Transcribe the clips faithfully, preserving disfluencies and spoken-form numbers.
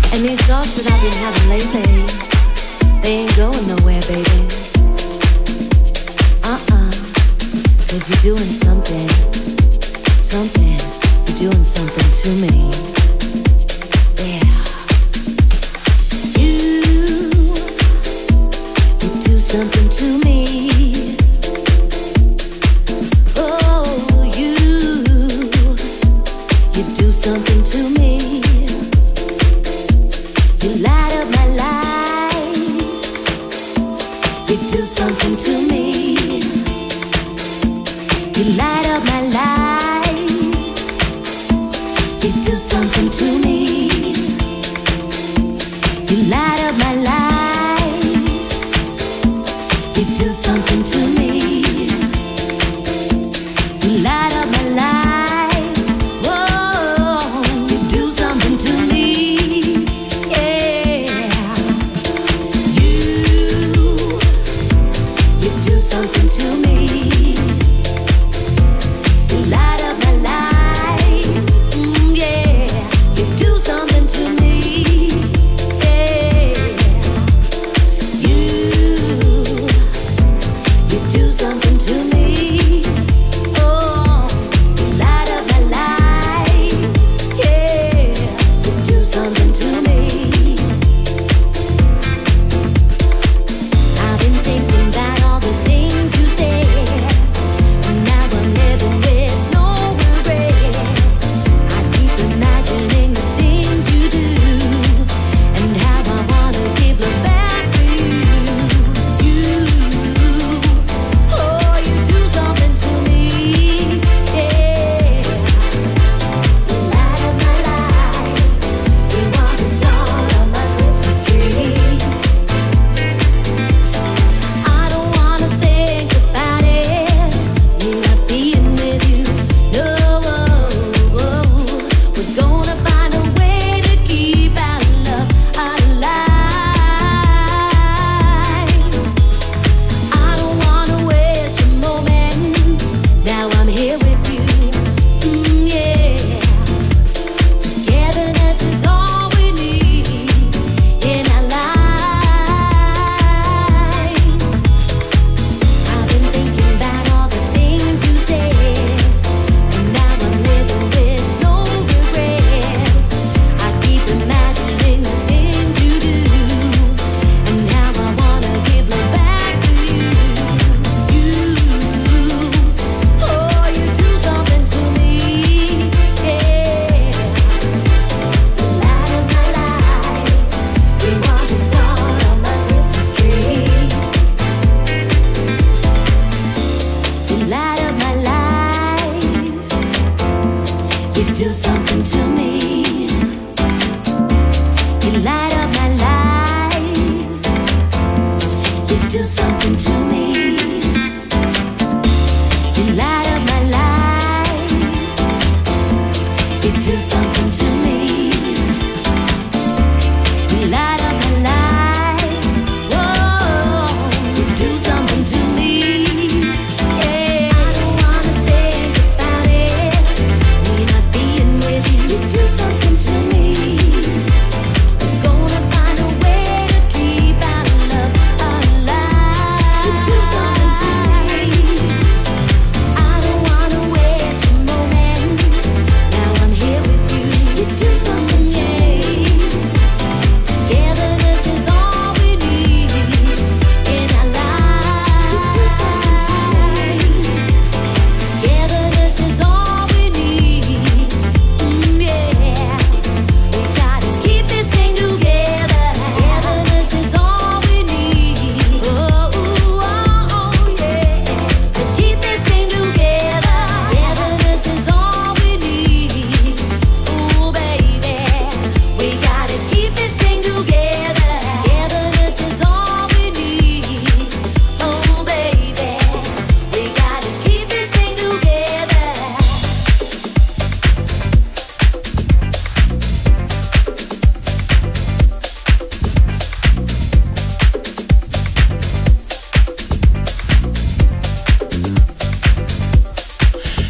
And these thoughts that I've been having lately, they ain't going nowhere, baby. Uh-uh. Cause you're doing something, something, you're doing something to me. Yeah. You, you do something to me. Oh, you, you do something to me. You light up my life. You do something to me. You light up my life. You do something to me. You light up my life. You do something to me. You light up my life. Whoa, you do something to me. Something to me. You light up my life. Mm, yeah. You do something to me. Yeah. You, you do something to me. Oh, you light up my life. Yeah. You do something to me. I've been thinking about all the things you said, and now I'm living with no regrets. I keep imagining the things you do, and how I wanna give love back to you. You, oh, you do something to me, yeah. You light up my life. You want to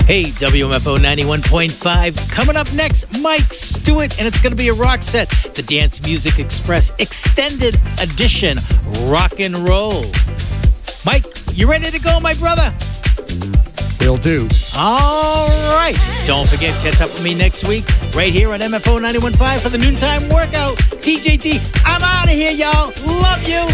Hey, W M F O ninety-one point five. Coming up next, Mike Stewart, and it's going to be a rock set. The Dance Music Express Extended Edition Rock and Roll. Mike, you ready to go, my brother? Will do. All right. Don't forget, catch up with me next week right here on M F O ninety-one point five for the noontime workout. T J T, I'm out of here, y'all. Love you.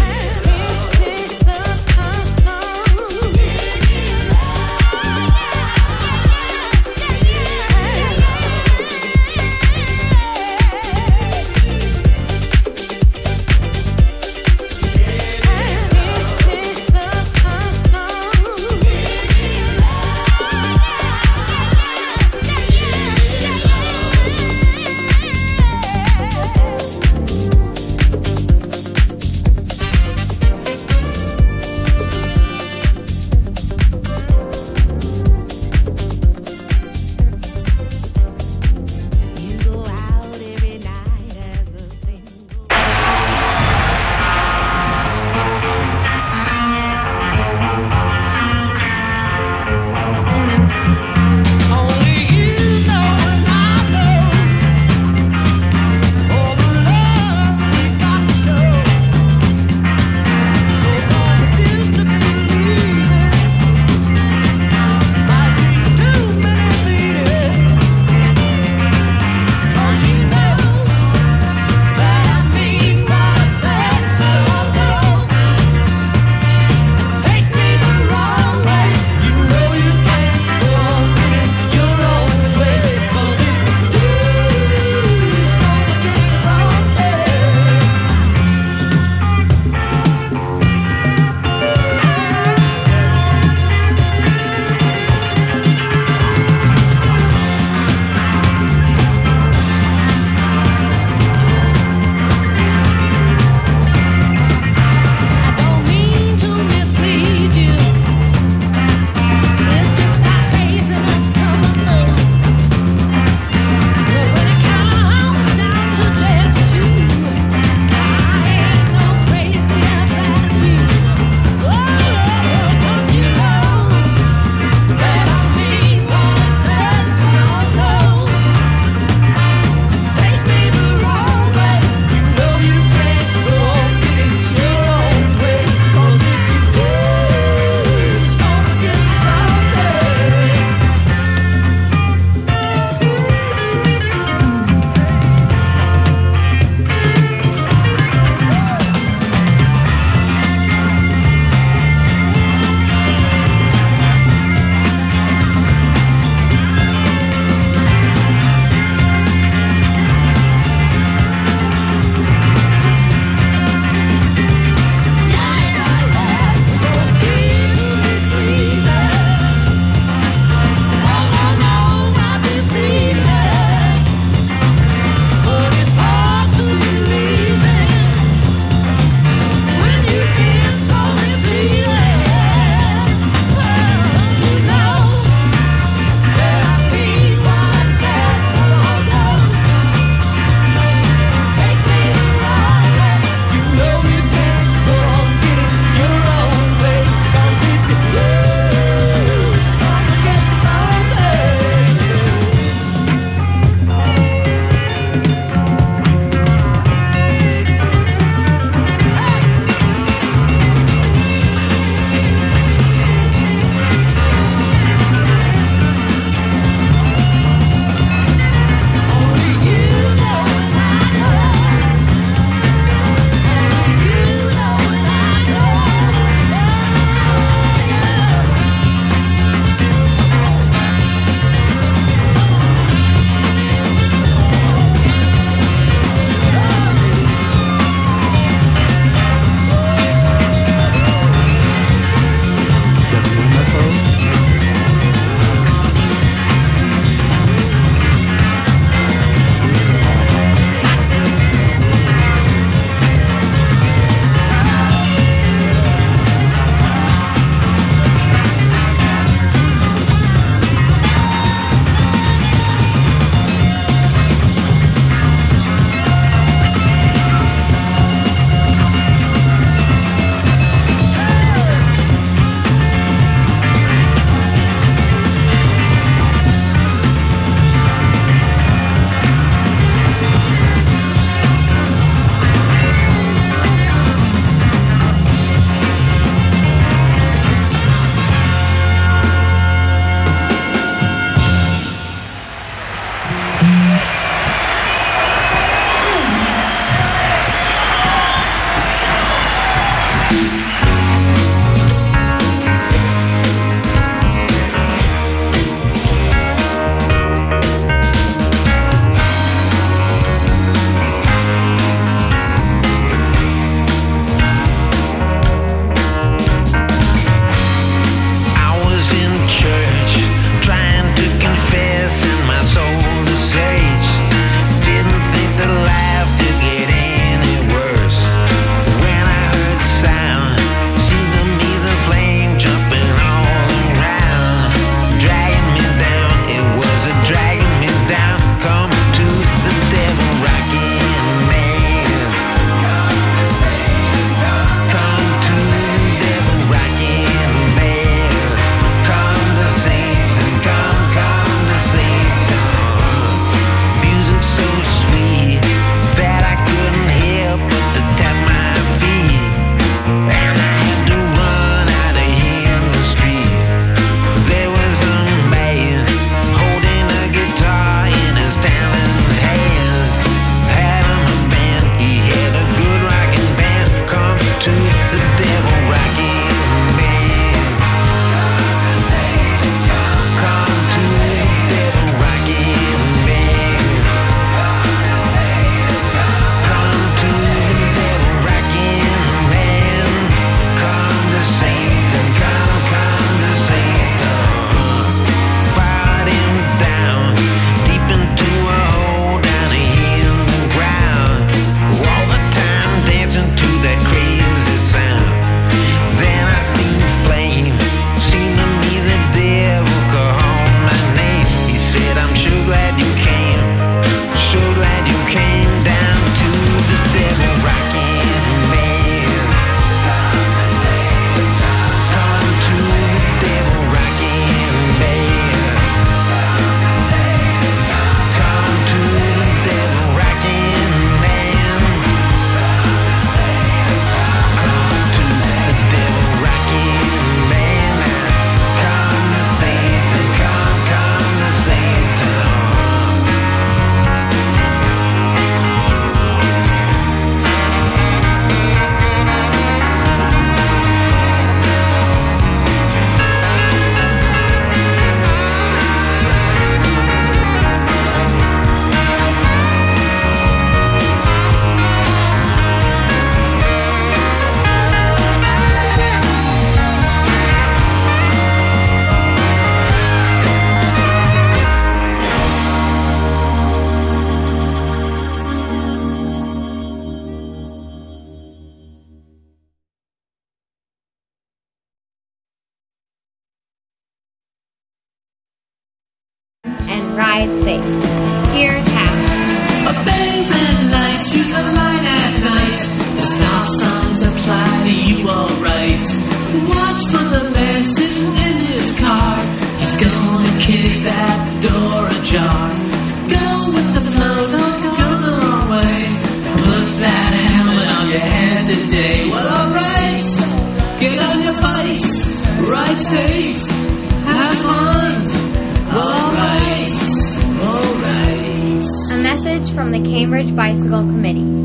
ride safe. Here's how. A very red light shoots a line at night. The stop signs apply to you alright. Watch for the man sitting in his car. He's gonna kick that door ajar. Go with the flow, don't go the wrong way. Put that helmet on your head today. Well, alright, get on your bikes, ride safe, have fun. Alright, alright. A message from the Cambridge Bicycle Committee.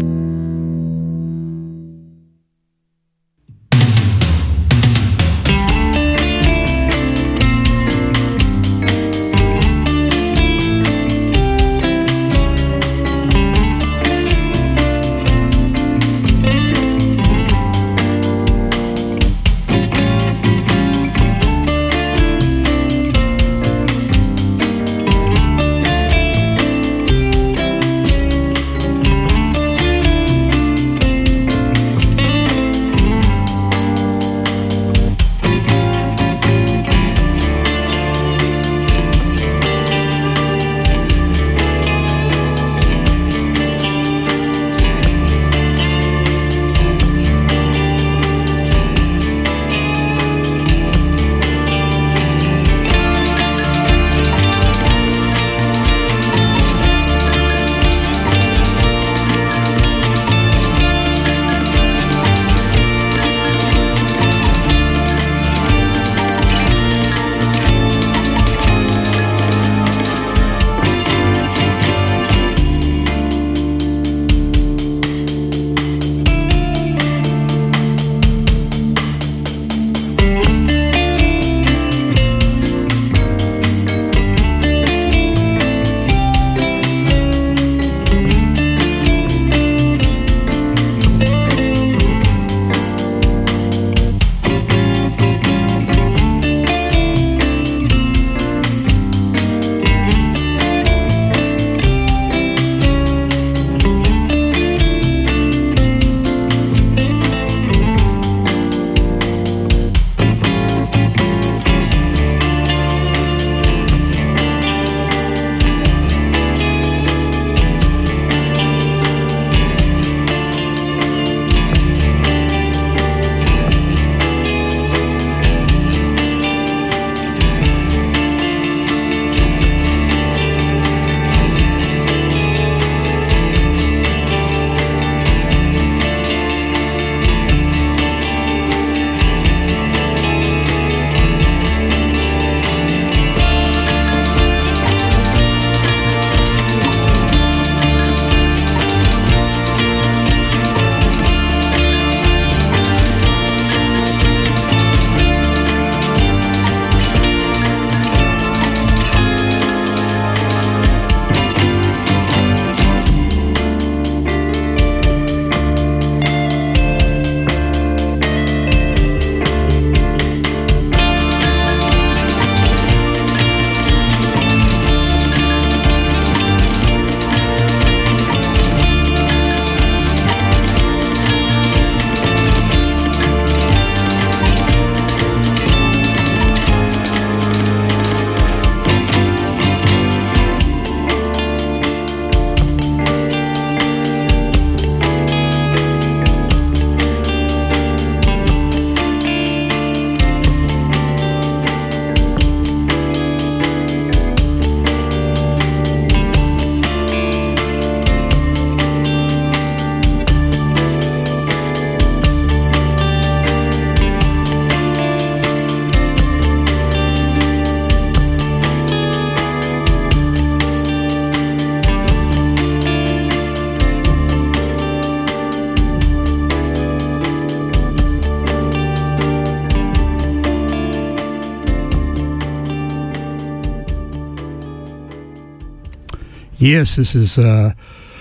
Yes, this is uh,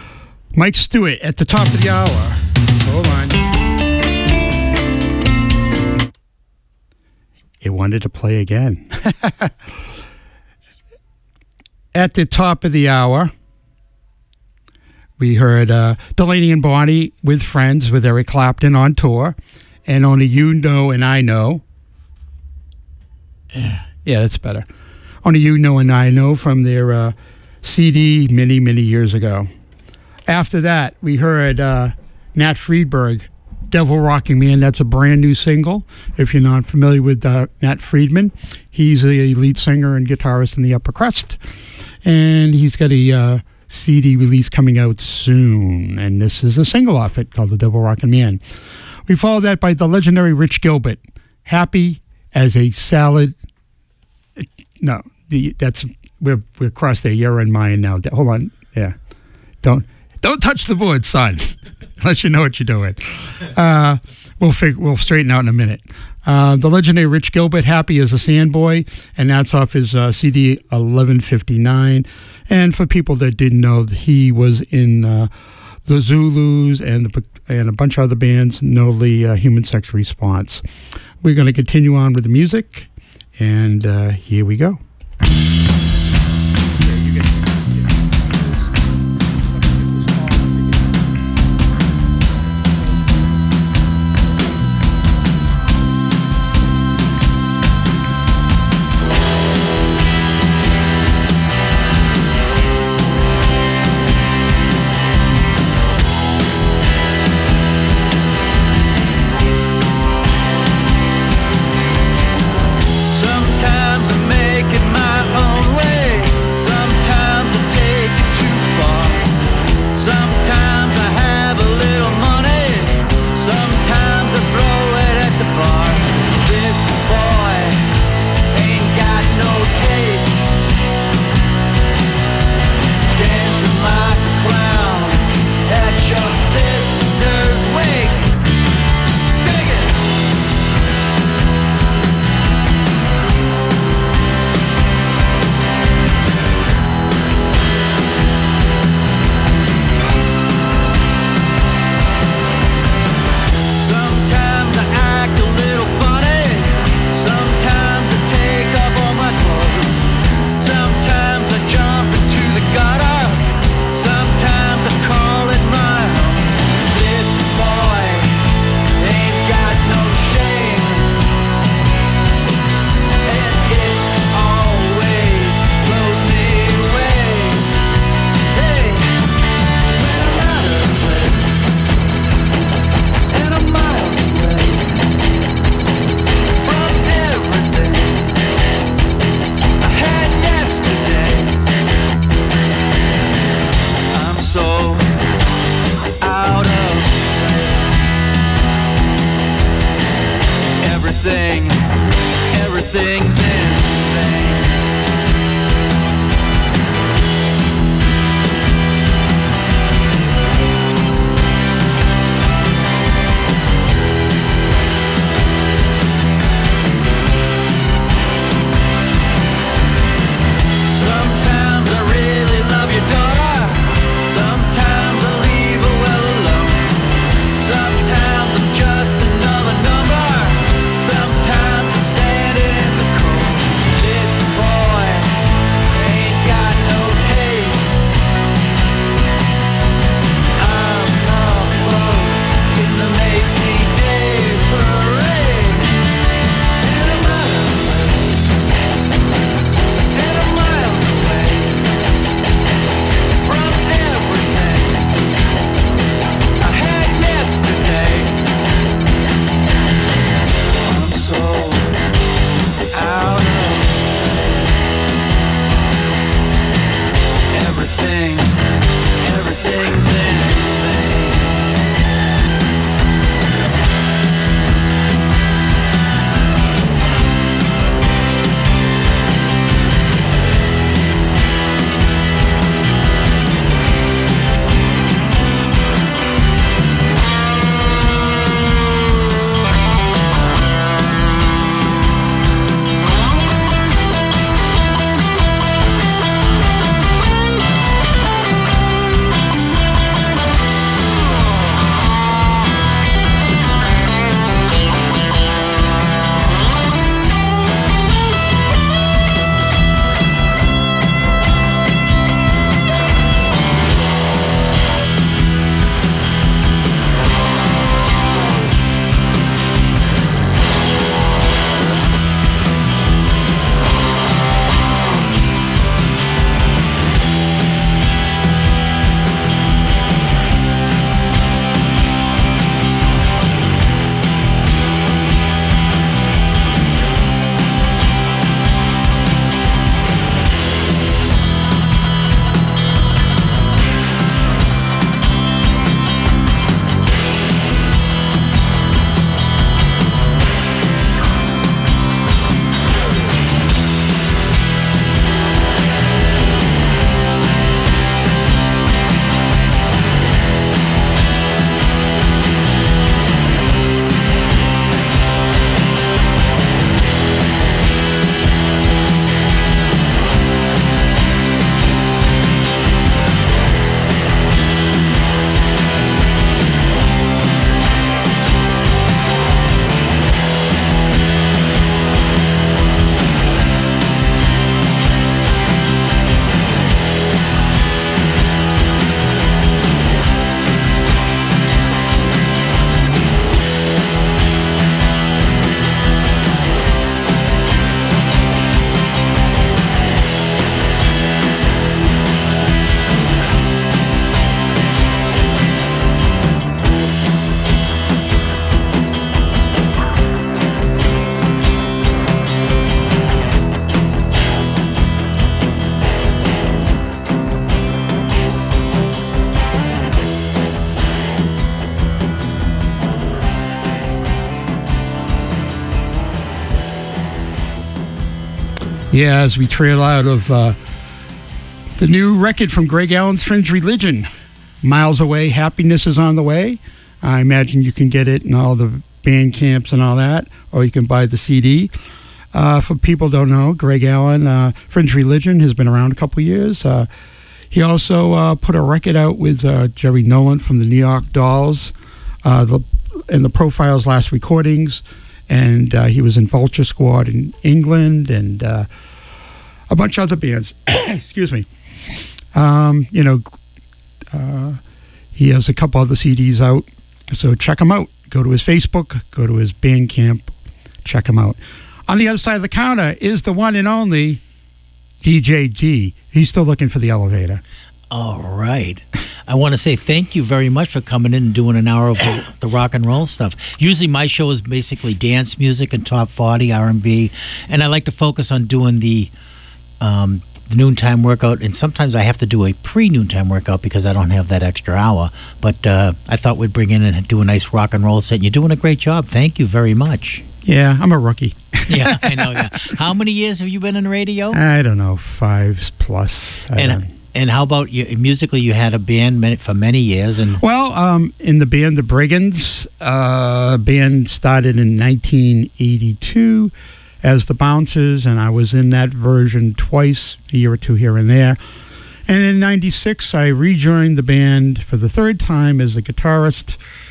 Mike Stewart at the top of the hour. Hold on. It wanted to play again. At the top of the hour, we heard uh, Delaney and Bonnie with Friends with Eric Clapton on tour. And Only You Know and I Know. Yeah, that's better. Only You Know and I Know from their uh, C D many, many years ago. After that, we heard uh, Nat Friedberg, Devil Rocking Man. That's a brand new single. If you're not familiar with uh, Nat Friedman, he's the lead singer and guitarist in the Upper Crust. And he's got a uh, C D release coming out soon. And this is a single off it called The Devil Rocking Man. We follow that by the legendary Rich Gilbert, Happy as a Salad. No, the, that's, we're, we're across there. You're in mine now. Hold on. Yeah. Don't. Don't touch the board, son, unless you know what you're doing. Uh, we'll fig- we'll straighten out in a minute. Uh, the legendary Rich Gilbert, Happy as a Sandboy, and that's off his uh, C D eleven fifty-nine. And for people that didn't know, he was in uh, the Zulus and, the, and a bunch of other bands, notably uh, Human Sex Response. We're going to continue on with the music, and uh, here we go. Sometimes I make it my own way. Sometimes I take it too far. Sometimes I have a little money. Sometimes I throw it at the bar. This boy ain't got no taste. Dancing like a clown at your sister's wake. Dig it. Sometimes I act a little funny. Sometimes I take off all my clothes. Sometimes I jump into the gutter. Sometimes I call it my home. This boy ain't got no shame. And it always blows me away. Hey, when I'm out of place and I'm miles away from everything I had yesterday. I'm so out of place. Everything, everything's in vain. Sometimes I really love your daughter. Sometimes I leave her well alone. Sometimes I'm just another number. Sometimes I'm standing in the cold. Yeah, as we trail out of uh, the new record from Greg Allen's Fringe Religion, Miles Away, Happiness is on the Way. I imagine you can get it in all the band camps and all that, or you can buy the C D. Uh, for people who don't know, Greg Allen, uh, Fringe Religion, has been around a couple years. Uh, he also uh, put a record out with uh, Jerry Nolan from the New York Dolls, uh, the, and the Profiles' last recordings. And uh, he was in Vulture Squad in England and uh, a bunch of other bands. Excuse me. Um, you know, uh, he has a couple other C Ds out, so check him out. Go to his Facebook, go to his Bandcamp, check him out. On the other side of the counter is the one and only D J D. He's still looking for the elevator. All right. I want to say thank you very much for coming in and doing an hour of the, the rock and roll stuff. Usually my show is basically dance music and top forty, R and B, and I like to focus on doing the, um, the noontime workout, and sometimes I have to do a pre-noontime workout because I don't have that extra hour. But uh, I thought we'd bring in and do a nice rock and roll set, and you're doing a great job. Thank you very much. Yeah, I'm a rookie. Yeah, I know, yeah. How many years have you been in radio? I don't know, five plus. I And don't- And how about you? Musically, you had a band many, for many years, and Well, um, in the band The Brigands, uh, band started in nineteen eighty-two as the Bouncers, and I was in that version twice, a year or two here and there. And in ninety-six, I rejoined the band for the third time as a guitarist,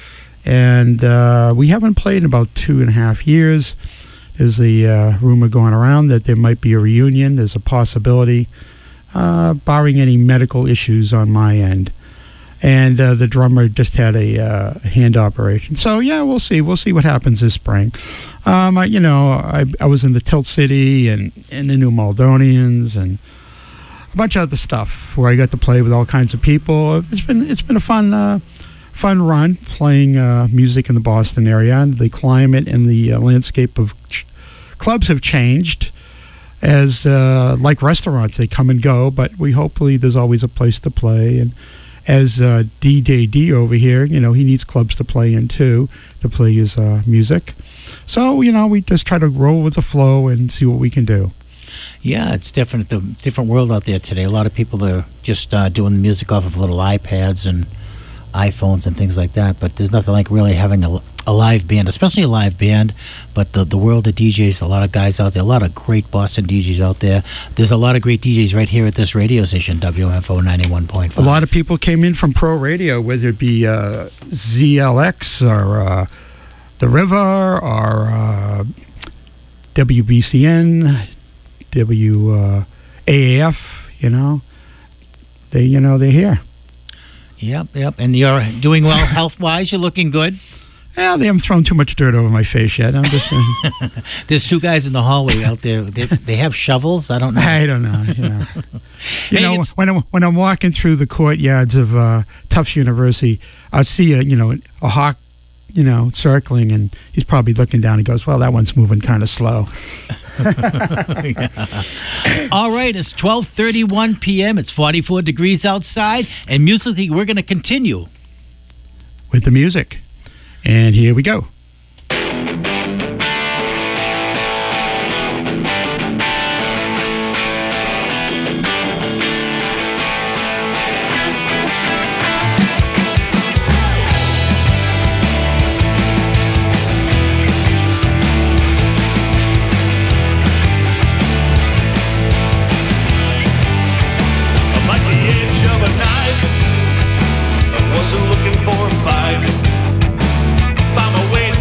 and uh, we haven't played in about two and a half years. There's a uh, rumor going around that there might be a reunion. There's a possibility. Uh, barring any medical issues on my end. And uh, the drummer just had a uh, hand operation. So, yeah, we'll see. We'll see what happens this spring. Um, I, you know, I, I was in the Tilt City and in the New Moldonians and a bunch of other stuff where I got to play with all kinds of people. It's been it's been a fun uh, fun run playing uh, music in the Boston area. And the climate and the uh, landscape of ch- clubs have changed. As uh, like restaurants, they come and go, but we hopefully there's always a place to play. And as uh, D J D over here, you know, he needs clubs to play in too, to play his uh, music. So, you know, we just try to roll with the flow and see what we can do. yeah, it's different. The different world out there today. A lot of people are just uh, doing the music off of little iPads and iPhones and things like that. But there's nothing like really having a, a live band, especially a live band. But the the world of D Js, a lot of guys out there, a lot of great Boston D Js out there. There's a lot of great D Js right here at this radio station, W M F O ninety-one point five. A lot of people came in from Pro Radio, whether it be uh, Z L X or uh, The River or uh, W B C N, W A A F, you know. They, you know, they're here. Yep, yep. And you're doing well health-wise. You're looking good. Yeah, they haven't thrown too much dirt over my face yet. I'm just, uh, There's two guys in the hallway out there. They, they have shovels. I don't know. I don't know. You know, you Hey, know it's- when I'm when I'm walking through the courtyards of uh, Tufts University, I see a you know a hawk, you know, circling, and he's probably looking down. He goes, "Well, that one's moving kind of slow." All right, it's twelve thirty-one p.m. It's forty-four degrees outside, and musically, we're going to continue. With the music, and here we go. I'm like the edge of a knife. I wasn't looking for a fight. Found my way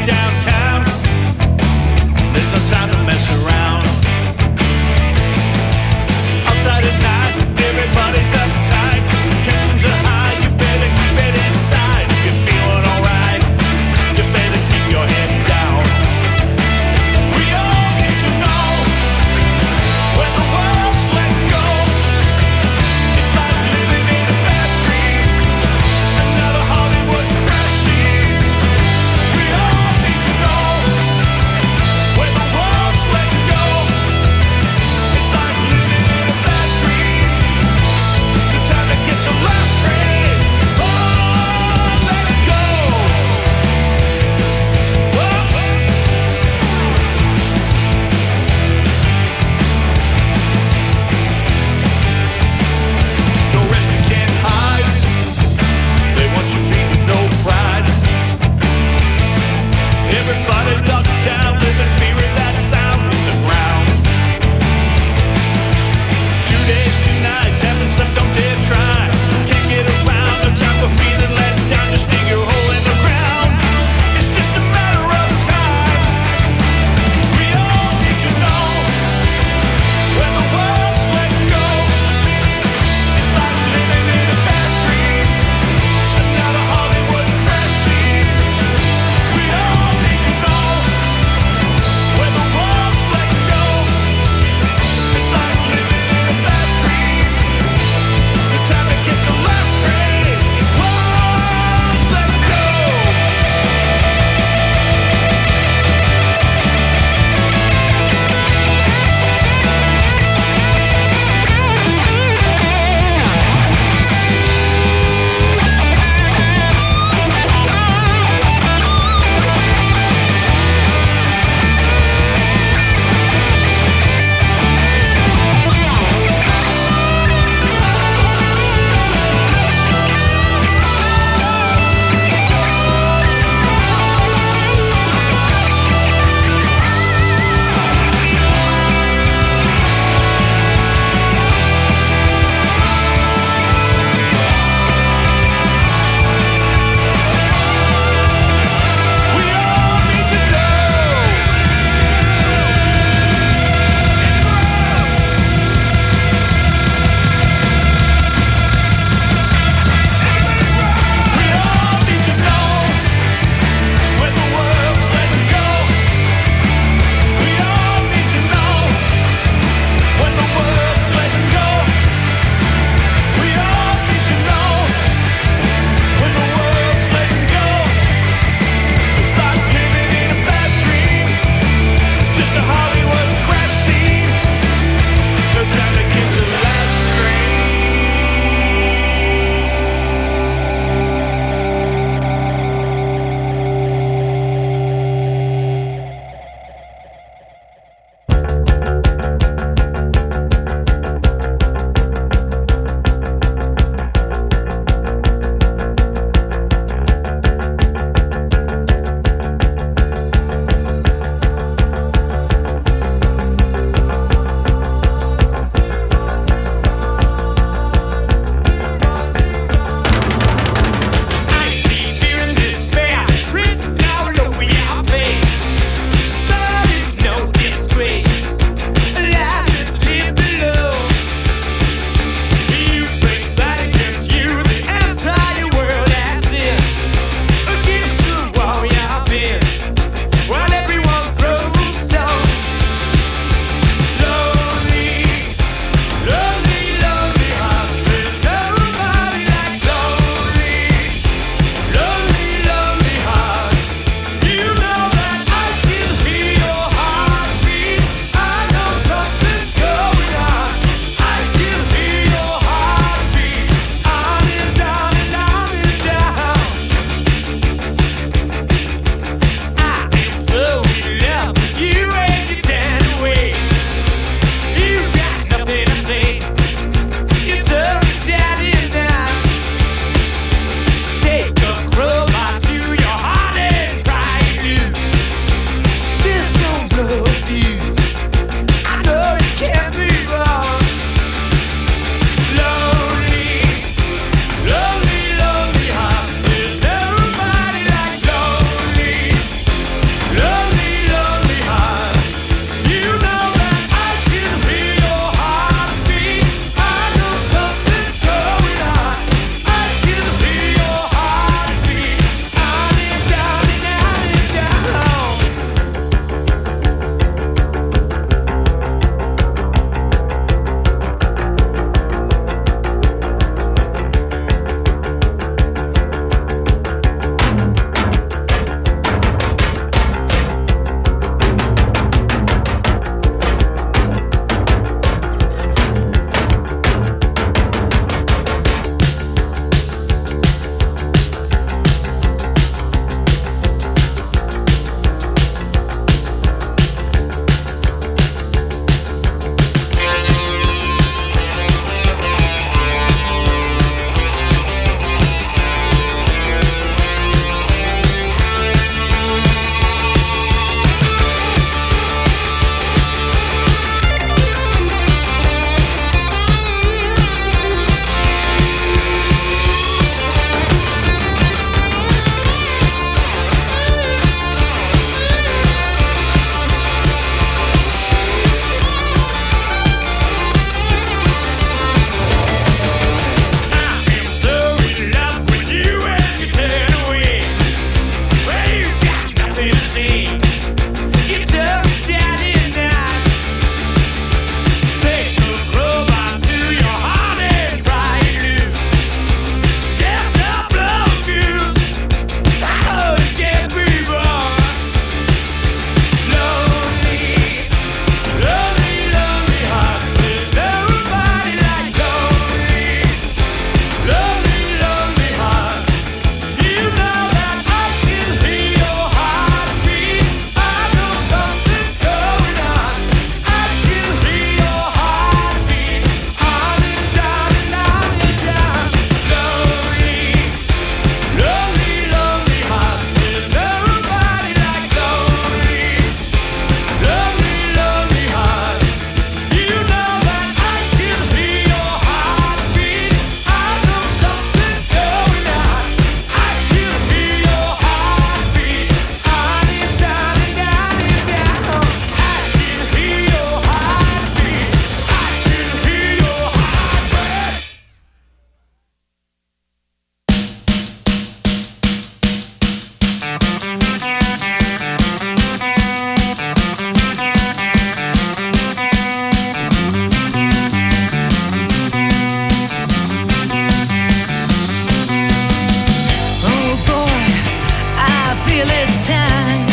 feel it's time.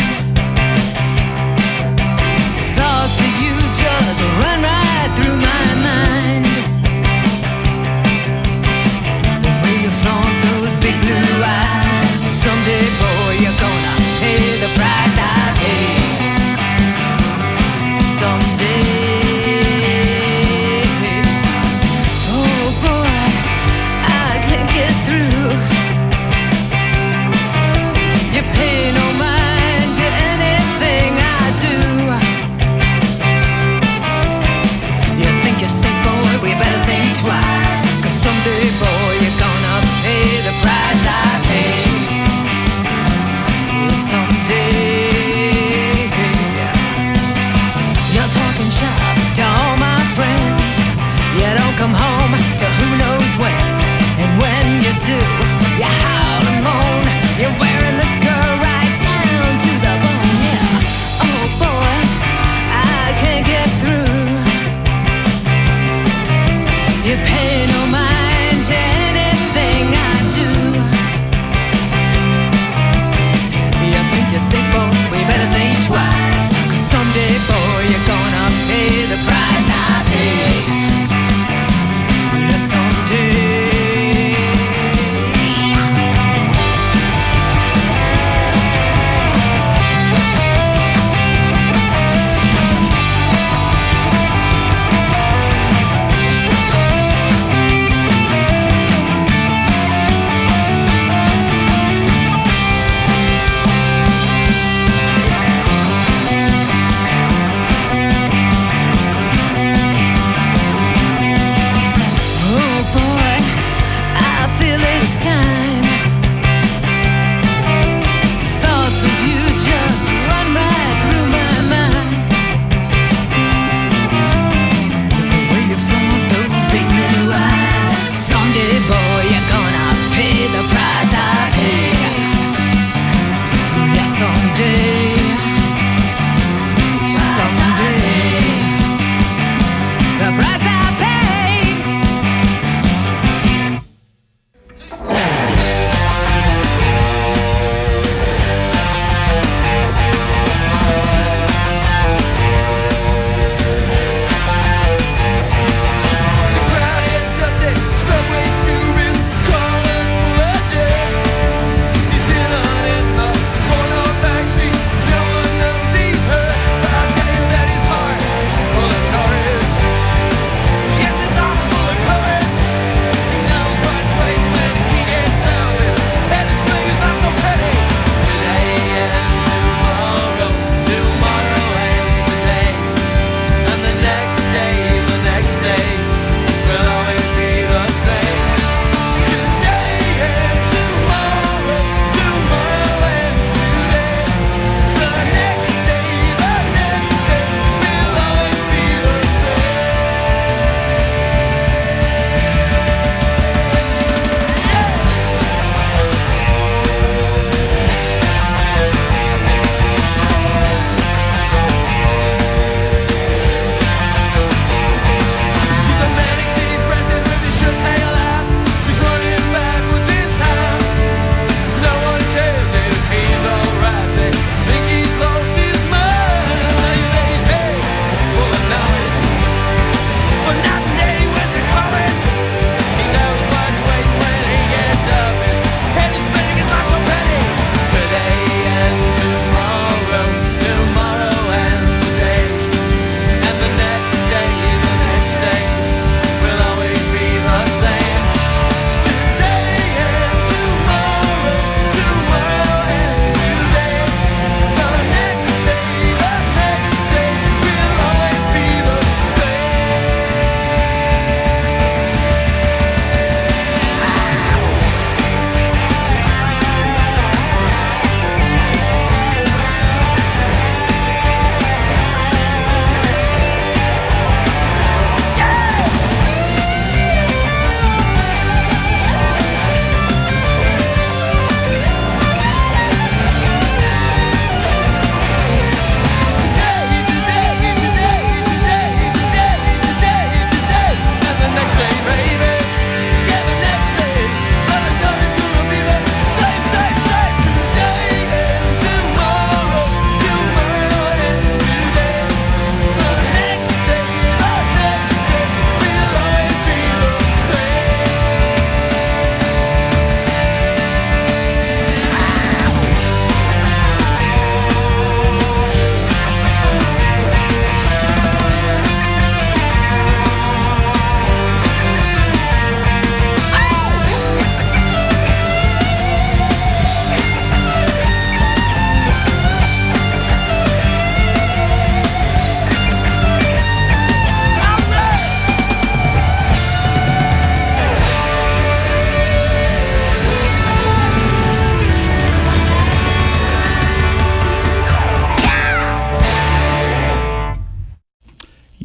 Thoughts of you just run right through my mind. The way you flaunt those big blue eyes. Someday, boy, you're gonna pay the price I paid. Someday. Oh boy, I can't get through. You're paying no mind.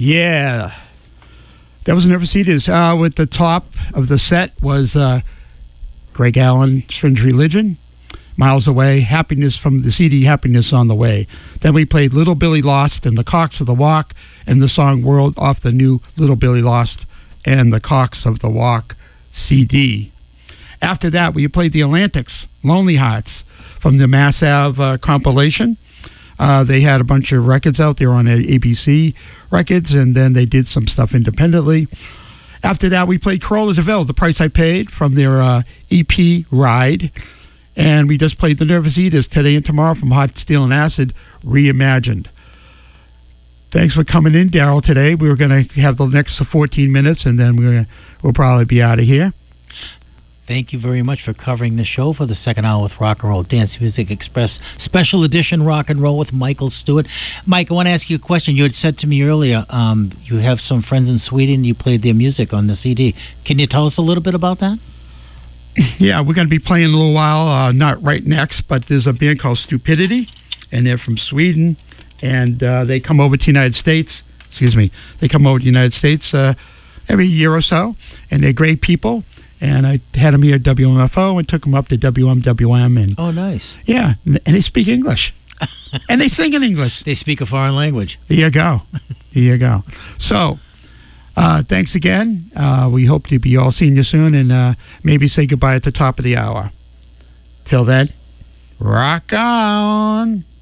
Yeah. That was Never See This. Uh, with the top of the set was uh, Greg Allen, Strange Religion, Miles Away, Happiness from the C D, Happiness on the Way. Then we played Little Billy Lost and the Cocks of the Walk, and the song World off the new Little Billy Lost and the Cocks of the Walk C D. After that, we played the Atlantics, Lonely Hearts, from the Mass Ave uh, compilation. Uh, they had a bunch of records out there on A B C Records, and then they did some stuff independently. After that, we played Corolla DeVille, The Price I Paid, from their uh, E P Ride. And we just played the Nervous Eaters today and tomorrow from Hot Steel and Acid Reimagined. Thanks for coming in, Daryl, today. We were going to have the next fourteen minutes, and then we're, we'll probably be out of here. Thank you very much for covering the show for the second hour with Rock and Roll Dance Music Express Special Edition Rock and Roll with Michael Stewart. Mike, I want to ask you a question. You had said to me earlier um, you have some friends in Sweden. You played their music on the C D. Can you tell us a little bit about that? Yeah, we're going to be playing in a little while, uh, not right next, but there's a band called Stupidity, and they're from Sweden, and uh, they come over to the United States. Excuse me. They come over to the United States uh, every year or so, and they're great people. And I had them here at W M F O and took them up to W M W M. And Oh, nice. yeah, and they speak English. And they sing in English. They speak a foreign language. There you go. There you go. So, uh, thanks again. Uh, we hope to be all seeing you soon, and uh, maybe say goodbye at the top of the hour. Till then, rock on.